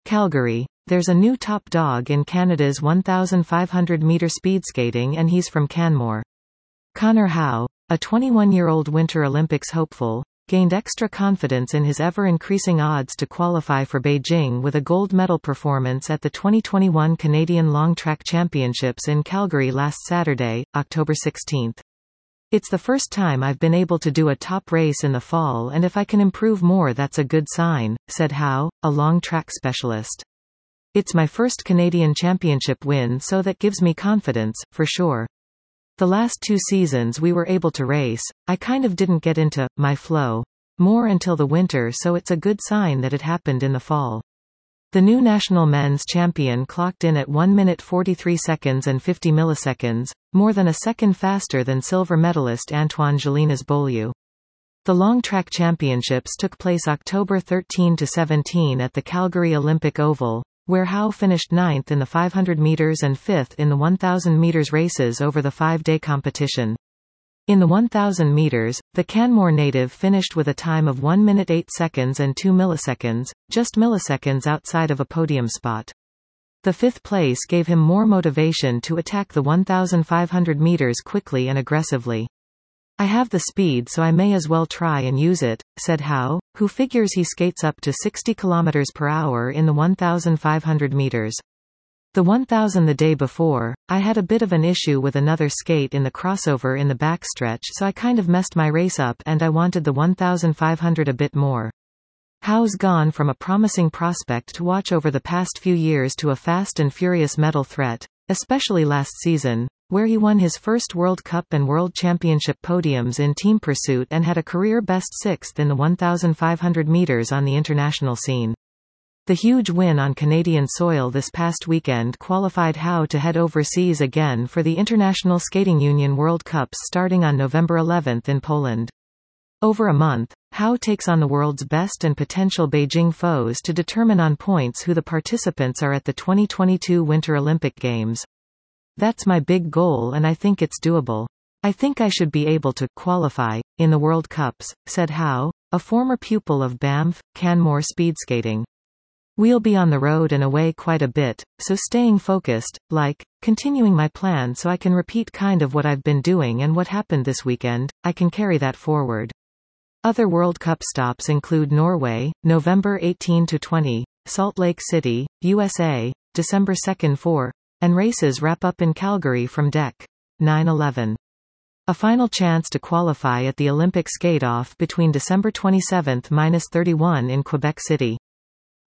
Calgary. There's a new top dog in Canada's 1,500-metre speed skating and he's from Canmore. Connor Howe, a 21-year-old Winter Olympics hopeful, gained extra confidence in his ever-increasing odds to qualify for Beijing with a gold medal performance at the 2021 Canadian Long Track Championships in Calgary last Saturday, October 16. It's the first time I've been able to do a top race in the fall, and if I can improve more that's a good sign, said Howe, a long track specialist. It's my first Canadian Championship win, so that gives me confidence, for sure. The last 2 seasons we were able to race, I kind of didn't get into my flow more until the winter, so it's a good sign that it happened in the fall. The new national men's champion clocked in at 1 minute 43 seconds and 50 milliseconds, more than a second faster than silver medalist Antoine Gélinas-Beaulieu. The long track championships took place October 13 to 17 at the Calgary Olympic Oval, where Howe finished 9th in the 500 meters and 5th in the 1,000 meters races over the 5-day competition. In the 1,000 meters, the Canmore native finished with a time of 1 minute 8 seconds and 2 milliseconds, just milliseconds outside of a podium spot. The 5th place gave him more motivation to attack the 1,500 meters quickly and aggressively. I have the speed, so I may as well try and use it, said Howe, who figures he skates up to 60 km per hour in the 1,500 meters. The 1,000 the day before, I had a bit of an issue with another skate in the crossover in the backstretch, so I kind of messed my race up and I wanted the 1,500 a bit more. Howe's gone from a promising prospect to watch over the past few years to a fast and furious medal threat, especially last season, where he won his first World Cup and World Championship podiums in team pursuit and had a career-best 6th in the 1,500 meters on the international scene. The huge win on Canadian soil this past weekend qualified Howe to head overseas again for the International Skating Union World Cups starting on November 11 in Poland. Over a month, Howe takes on the world's best and potential Beijing foes to determine on points who the participants are at the 2022 Winter Olympic Games. That's my big goal and I think it's doable. I think I should be able to qualify in the World Cups, said Howe, a former pupil of Banff, Canmore speed skating. We'll be on the road and away quite a bit, so staying focused, continuing my plan so I can repeat kind of what I've been doing and what happened this weekend, I can carry that forward. Other World Cup stops include Norway, November 18 to 20, Salt Lake City, USA, December 2–4, and races wrap up in Calgary from Deck 9/11. A final chance to qualify at the Olympic skate-off between December 27–31 in Quebec City.